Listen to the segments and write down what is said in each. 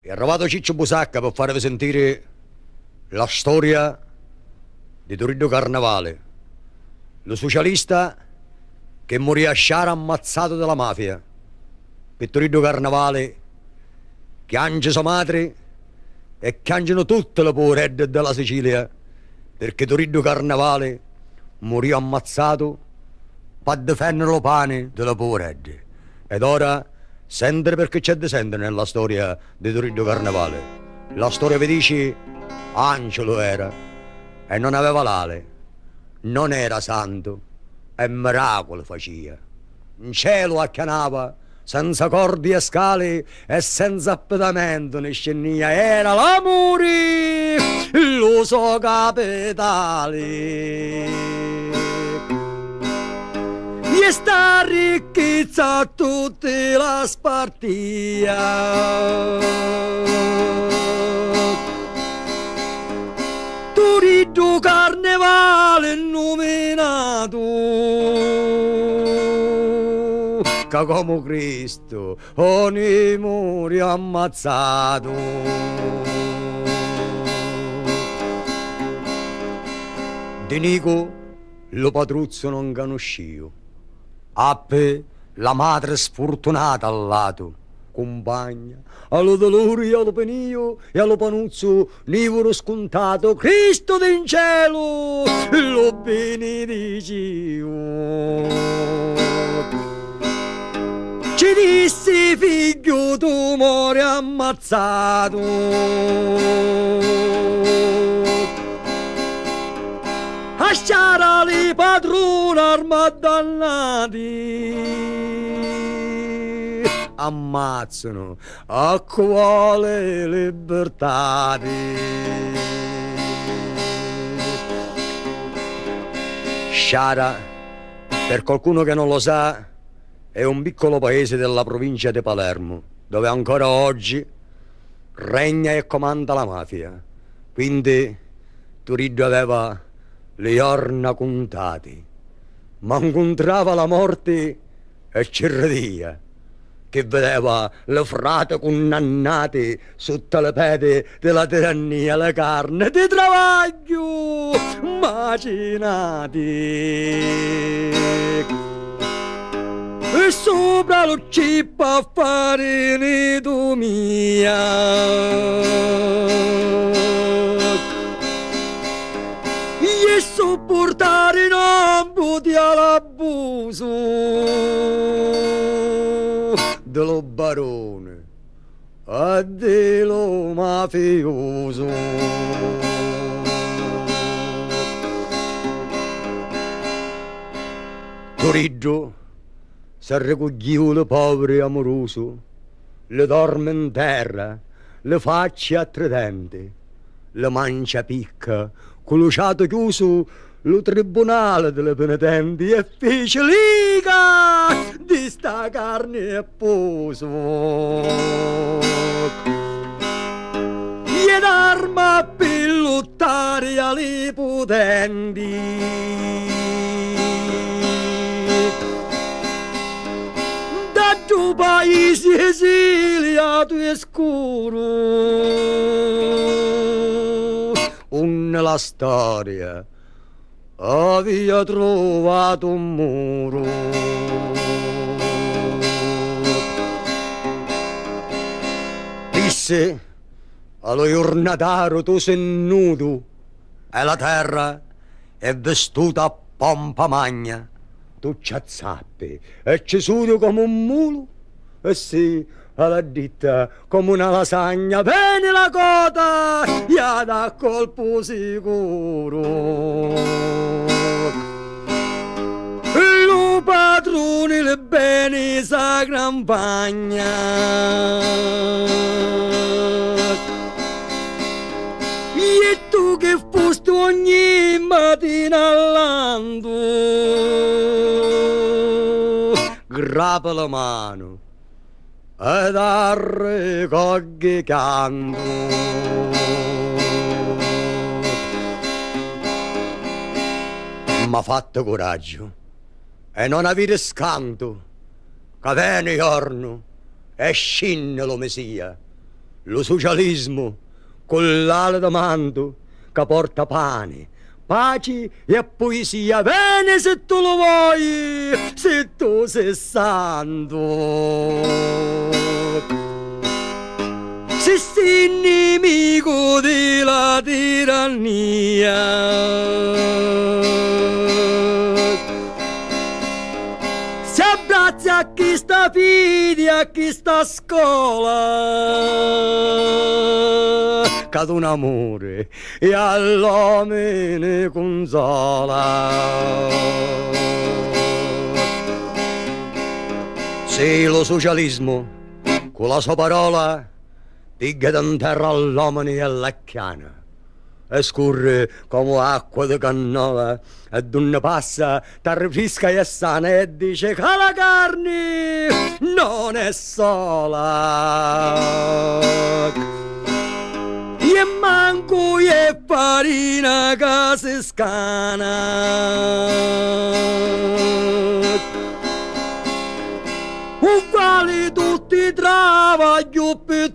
È arrivato Ciccio Busacca per farvi sentire la storia di Turiddu Carnevale, lo socialista che morì a Sciara ammazzato dalla mafia. Per Turiddu Carnevale piange sua madre e piangono tutte le poveredde della Sicilia, perché Turiddu Carnevale morì ammazzato per difendere lo pane delle poveredde. Ed ora sentire perché c'è di sentire nella storia di Turiddu Carnevale. La storia vi dice: Angelo era e non aveva l'ale, non era santo e miracoli faceva. In cielo acchianava senza cordi e scale e senza appedamento ne scenia. Era l'amore, lo so capitale. E sta ricchezza tutte la spartia. Turiddu Carnevale nominato che come Cristo ogni muri ammazzato. Di Nico lo patruzzo non conoscio. Appe la madre sfortunata al lato, compagna, allo dolore e allo penio e allo panuzzo nivoro scontato, Cristo in cielo lo benedicio. Ci dissi figlio tu muori ammazzato. A Sciara li padrona armadannati ammazzano a quale libertà. Sciara, per qualcuno che non lo sa, è un piccolo paese della provincia di Palermo, dove ancora oggi regna e comanda la mafia. Quindi Turiddu aveva le giorni contati, ma incontrava la morte e ci ridia, che vedeva le frate condannate sotto le pede della tirannia, le carne di travaglio macinati. E sopra lo cippo a fare tu mia. E sopportare non puti all'abuso dello barone e dello mafioso. Turiddu si raccoglieva le povere amoroso, le dorme in terra, le facce a tridente, le mancia picca, coluciato chiuso lo tribunale delle penitenti e fece liga di sta carne e poso. Ed arma per lottare alle potenti. Da giù paesi esiliato e scuro, la storia aveva trovato un muro. Disse allo giornataro: tu sei nudo e la terra è vestuta a pompa magna, tu c'azzappi e ci sudi come un mulo e sì alla ditta come una lasagna. Bene la coda ya da colpo sicuro. Lo padrone le bene sa campagna. E tu che fosti ogni mattina all'ando, grappa la mano ed arrecogli canto. Ma fatto coraggio e non avere scanto, che viene giorno e scinne lo Mesia. lo socialismo, con l'ala da manto che porta pane, pace e poesia. Bene se tu lo vuoi, se tu sei santo. Se sei nemico della tirannia, si abbraccia a chi sta figli, a chi sta a scuola, cade un amore e all'uomo ne consola. Se lo socialismo con la sua parola piglia in terra all'uomo e alla chiana e scorre come acqua di cannola e d'una passa t'arrifisca e sana e dice che la carne non è sola e manco e farina che si scana uguali tutti travaglio per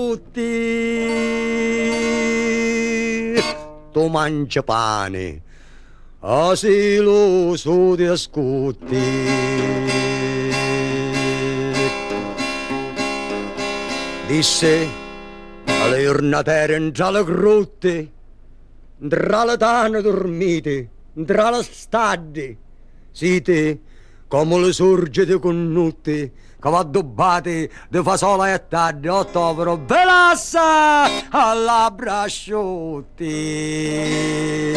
tutti. Tu mangi pane, asilo su ti ascolti. Disse alle giornatere tra le grotte, tra le tane dormite, tra le stadi, siete come le sorgete connutte che va addobbate di fasola e tardi, ottovero velassa alla brasciotti.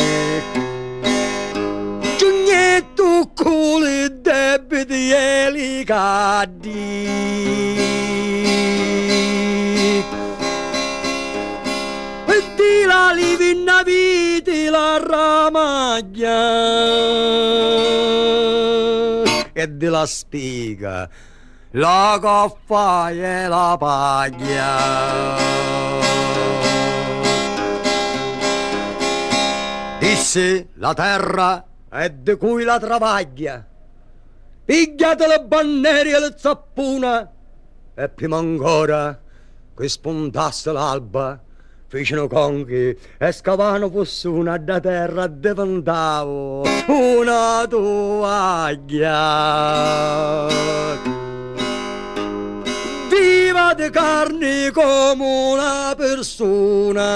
Giugnetto con i debiti e li caddi. E di la livina viti la ramaglia e della spiga la coffa e la paglia. Disse la terra è di cui la travaglia, pigliate le bandiere e le zappuna e prima ancora che spuntasse l'alba fecero conchi e scavano fossuna da terra diventavo una tovaglia. Viva di carne come una persona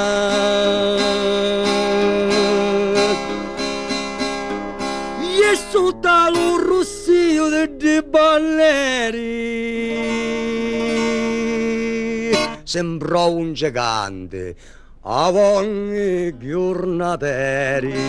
e sotto lo rossio dei balleri sembrò un gigante a ogni giornateri.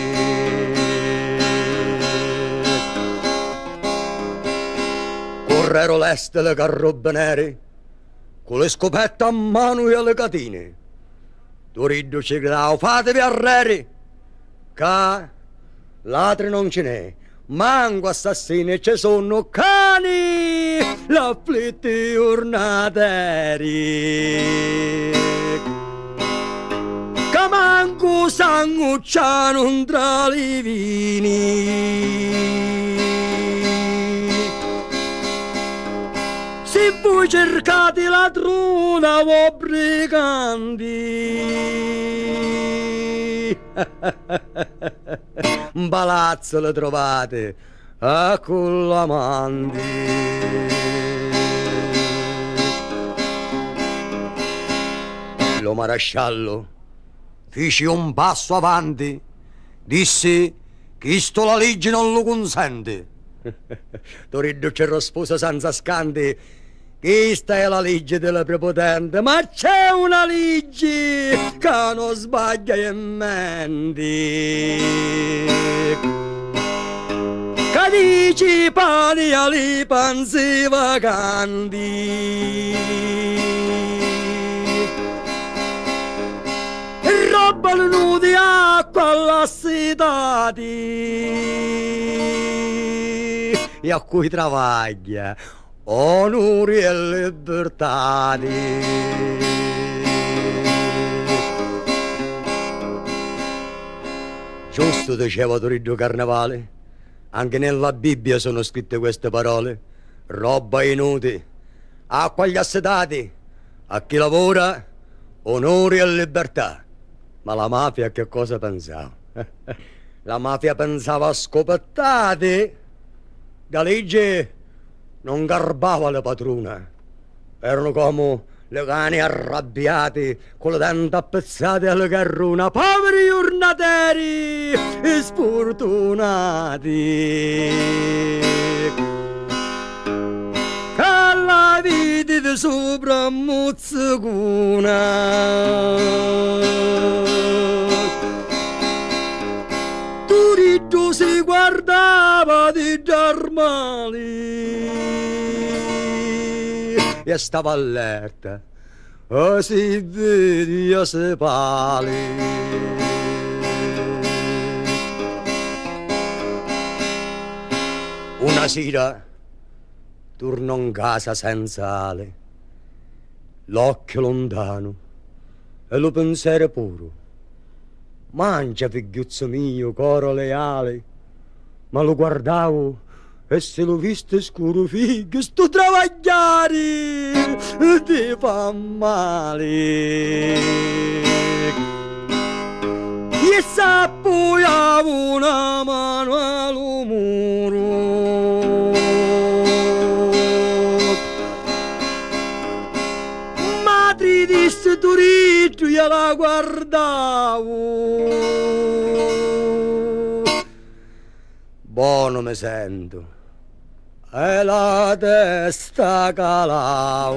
Correro l'este le carabinieri con le scopette a mano e le catine. Turiddu ci gridava, fatevi arreri, che ladri non ce n'è, manco assassini ci sono cani, l'afflitti giornateri. Che manco sangucciano tra i vini. Se voi cercate ladrona o briganti, un palazzo lo trovate a Collamanti. Lo marasciallo fece un passo avanti, disse che sto la legge non lo consente. Turiddu ci rispose senza scanti, questa è la legge della prepotente, ma c'è una legge che non sbaglia e menti, che dice pani alle panze vacanti, roba nudi acqua all'assetati e a cui travaglia onori e libertà. Giusto diceva Turiddu Carnevale, anche nella Bibbia sono scritte queste parole: roba inutile, acqua agli assetati, a chi lavora onore e libertà. Ma la mafia che cosa pensava? La mafia pensava a scopettate. La legge non garbava le padrone. Erano come le cani arrabbiati con le denti appezzate alla carruna. Poveri giornateri e sfortunati. Alla vita di sopra mozzicuna. Turiddu si guardava di Germani e stava allerta. Oh, si vedi a se pali. Una sera tornò in casa senza ale, l'occhio lontano e lo pensiero puro. Mangia, figliuzzo mio, coro leale. Ma lo guardavo e se l'ho visto scuro, figlio, sto travagliare ti fa male. E s'appoggiava una mano al muro. Madre disse Turiddu, io la guardavo. Buono mi sento e la testa calavo.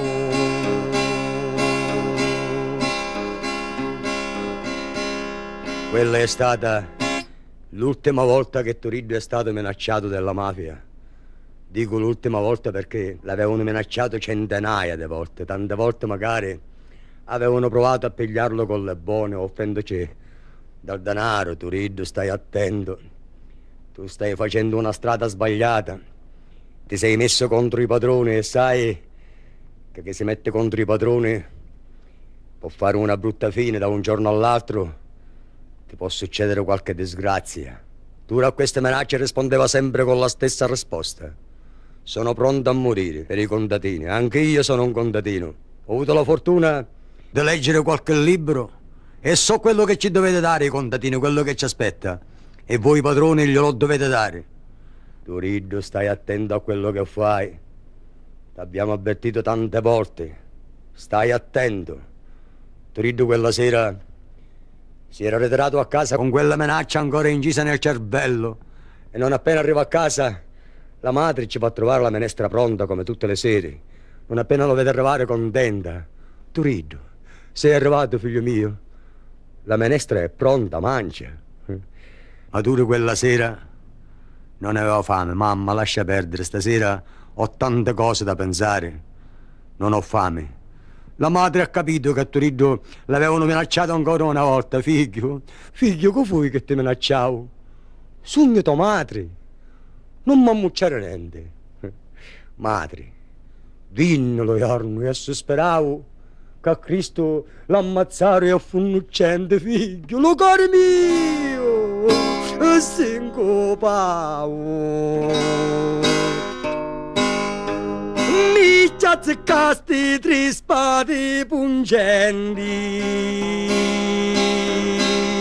Quella è stata l'ultima volta che Turiddu è stato minacciato dalla mafia. Dico l'ultima volta perché l'avevano minacciato centinaia di volte. Tante volte magari avevano provato a pigliarlo con le buone, offrendoci dal denaro. Turiddu, stai attento. Tu stai facendo una strada sbagliata. Ti sei messo contro i padroni e sai che chi si mette contro i padroni può fare una brutta fine da un giorno all'altro. Ti può succedere qualche disgrazia. Tu a queste minacce rispondeva sempre con la stessa risposta. Sono pronto a morire per i contadini. Anche io sono un contadino. Ho avuto la fortuna di leggere qualche libro e so quello che ci dovete dare i contadini, quello che ci aspetta. E voi padroni glielo dovete dare. Turiddu, stai attento a quello che fai. T'abbiamo avvertito tante volte. Stai attento. Turiddu quella sera si era ritirato a casa con quella minaccia ancora incisa nel cervello. E non appena arriva a casa, la madre ci fa trovare la minestra pronta come tutte le sere. Non appena lo vede arrivare, contenta. Turiddu, sei arrivato, figlio mio. La minestra è pronta, mangia. Ma tu quella sera non avevo fame. Mamma, lascia perdere, stasera ho tante cose da pensare. Non ho fame. La madre ha capito che Turiddu l'avevano minacciato ancora una volta. Figlio, che fui che ti minacciavo? Sogno tua madre. Non mi ammucciare niente. Madre, dinnelo giorno, e se speravo che a Cristo l'ammazzare e fu un uccente, figlio, lo cuore mio, e sincopavo. Mi ci azzeccasti tre spade pungenti.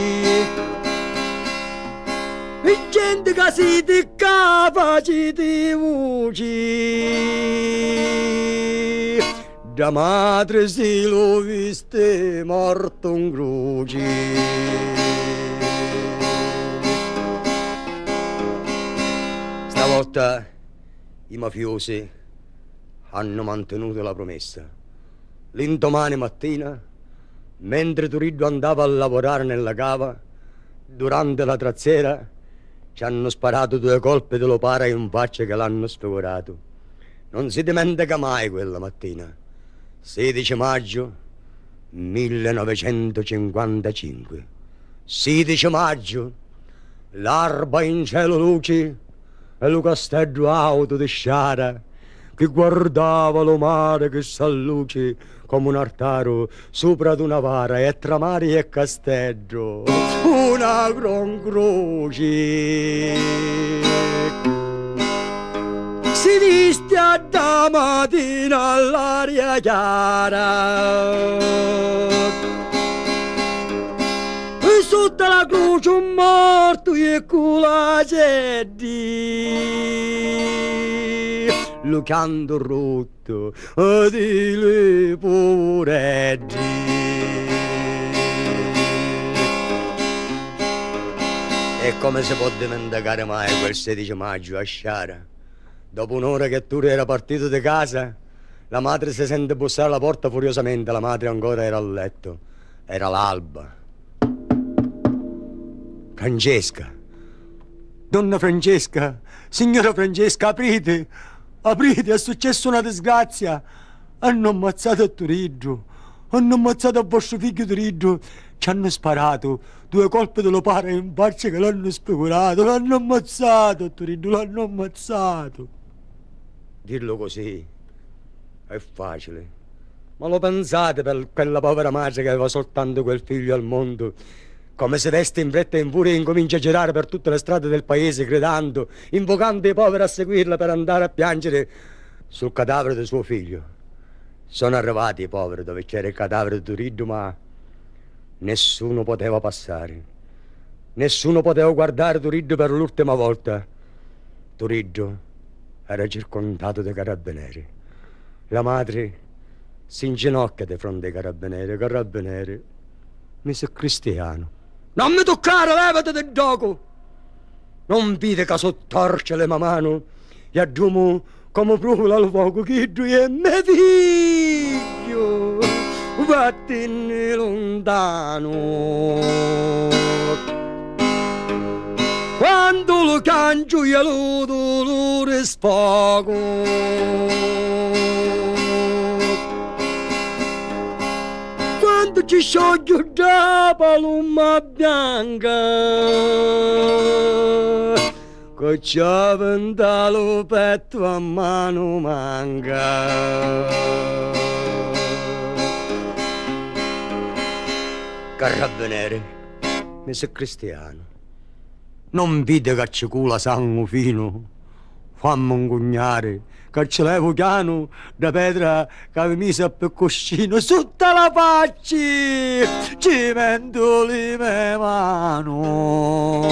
E gente che si ti capace di voci. Da madre si lo viste morto in croce. Stavolta i mafiosi hanno mantenuto la promessa. L'indomani mattina, mentre Turiddu andava a lavorare nella cava, durante la traziera ci hanno sparato 2 colpi di lopara in faccia che l'hanno sfigurato. Non si dimentica mai quella mattina. 16 maggio 1955. 16 maggio, l'alba in cielo luce e lo castello auto di sciara che guardava lo mare che s'alluce come un altare sopra d'una vara e tra mari e castello una gran croce. Si viste a da mattina all'aria chiara sotto la croce un morto e con la sedi lo canto rotto di le poveretti. E come si può dimenticare mai quel 16 maggio a Sciara? Dopo un'ora che Turi era partito di casa, la madre si sente bussare alla porta furiosamente. La madre ancora era a letto. Era l'alba. Francesca. Donna Francesca. Signora Francesca, aprite. Aprite, è successa una disgrazia. Hanno ammazzato a Turiddu. Hanno ammazzato a vostro figlio Turiddu. Ci hanno sparato 2 colpi di lopara in faccia che l'hanno speculato. L'hanno ammazzato a Turiddu, l'hanno ammazzato. Dirlo così è facile. Ma lo pensate per quella povera madre che aveva soltanto quel figlio al mondo? Come si veste in fretta e in furia e incomincia a girare per tutte le strade del paese gridando, invocando i poveri a seguirla per andare a piangere sul cadavere del suo figlio. Sono arrivati i poveri dove c'era il cadavere di Turiddu, ma nessuno poteva passare. Nessuno poteva guardare Turiddu per l'ultima volta. Turiddu era circondato dai carabinieri. La madre si inginocchia di fronte ai carabinieri. Carabinieri, mi sei cristiano. Non mi toccare, levati del gioco! Non vede che sottorce le mano e aggiumo come brucia il fuoco che tu è mio figlio. Vattene lontano. Quando lo cancio io lo dolore sfogo. Quando ci scioglie da paloma bianca che ci avventa lo petto a mano manca. Carabinieri, mi sei cristiano. Non vide che ci cula sangue fino, fammi ingugnare, che ci levo piano da pedra che mi mise per cuscino sotto la faccia, ci mento le mie mano.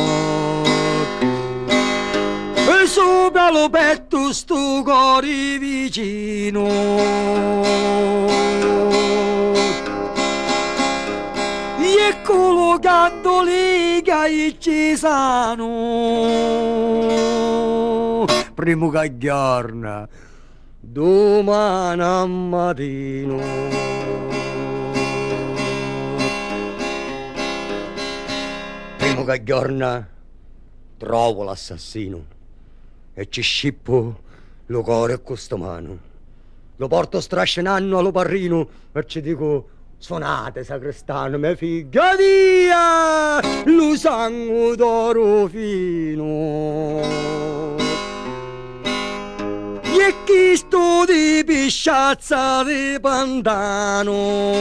E sopra lo petto sto cuore vicino. E collocando lì che ci sono primo che giorna domani mattino. Primo che giorna trovo l'assassino e ci scippo lo cuore a questa mano. Lo porto strascinando allo parrino e ci dico: suonate sacrestano, mia figlia, via lo sangue d'oro fino. E chi sto di pisciazza di pantano,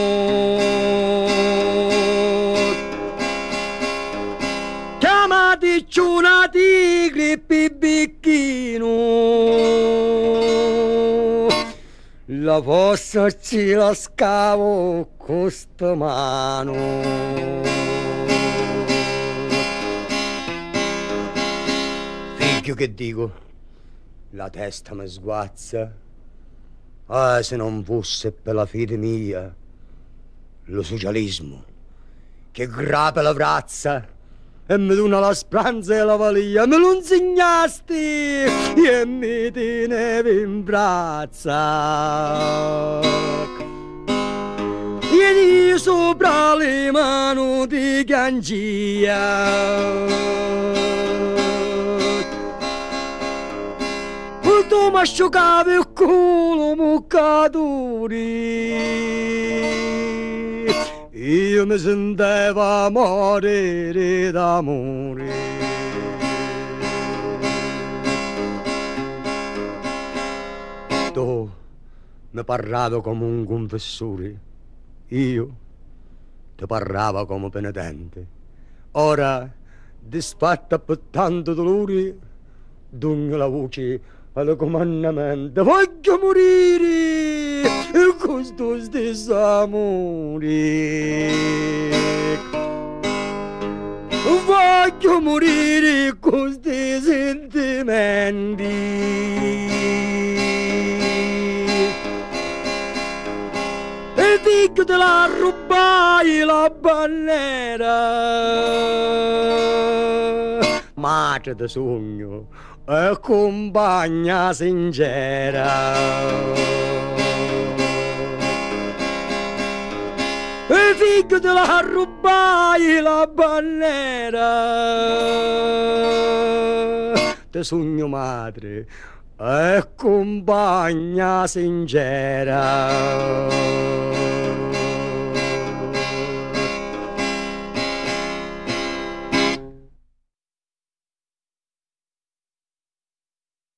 chiamati una tigre pibicchino. La fossa ci la scavo con sta mano. Figlio, che dico? La testa mi sguazza. Ah, se non fosse per la fede mia, lo socialismo, che grappa la brazza e mi dona la speranza e la valia, me lo insegnasti e mi tenevi in braccia. E io sopra le mani di cangia. Tu mi asciugavi il culo muccaturi, io mi sentevo morire d'amore. Tu mi parlavi come un confessore, io ti parlavo come penitente. Ora, disfatta per tanto dolore, dunque la voce al comandamento: voglio morire e questo stesso amore. morire con sti sentimenti. E figlio te la rubai la bandiera, madre di sogno e compagna sincera. E figlio te la rubai la bandiera, te sogno madre e compagna sincera.